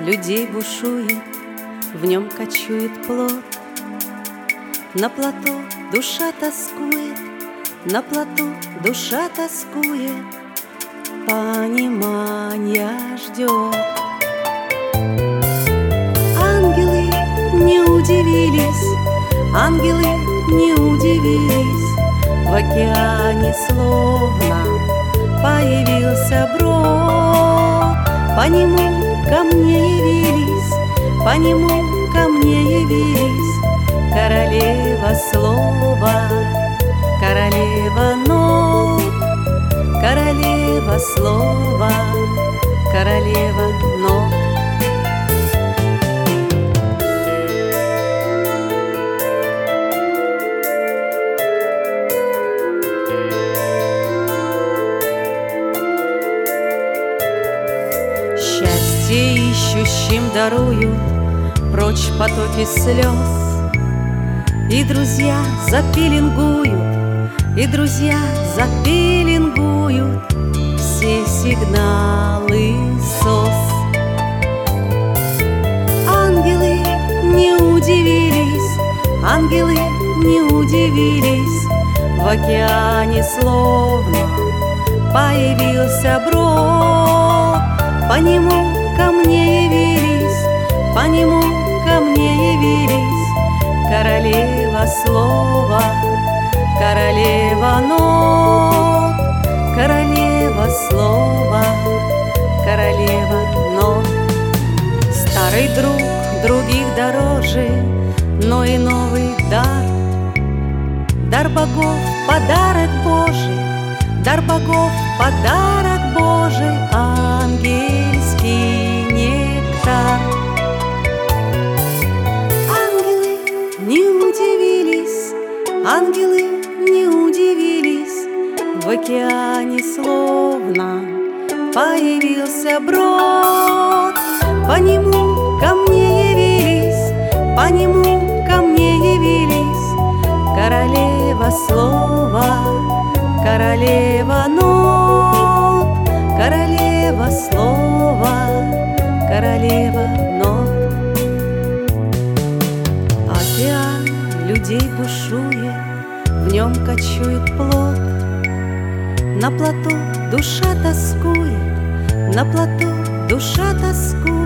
людей бушует, в нем кочует плот. На плоту душа тоскует, на плоту душа тоскует, понимания ждет. Ангелы не удивились, ангелы не удивились, в океане словно появился брод. По нему ко мне явились, по нему ко мне явились королева слова, королева нот, королева слова, королева нот. Счастье ищущим даруют прочь потоки слез, и друзья запеленгуют, и друзья запеленгуют все сигналы СОС. Ангелы не удивились, ангелы не удивились, в океане словно появился брод. По нему ко мне явились, по нему ко мне явились королева слова, королева нот, королева слова, королева нот. Старый друг других дороже, но и новый дар, дар богов, подарок Божий, дар богов, подарок Божий, ангельский нектар. Ангелы не удивились, ангелы не удивились, в океане словно появился брод. По нему ко мне явились, по нему ко мне явились королева слова, королева нот, королева слова, королева нот. Океан людей бушует, в нем кочует плот. На плоту душа тоскует, на плоту душа тоскует,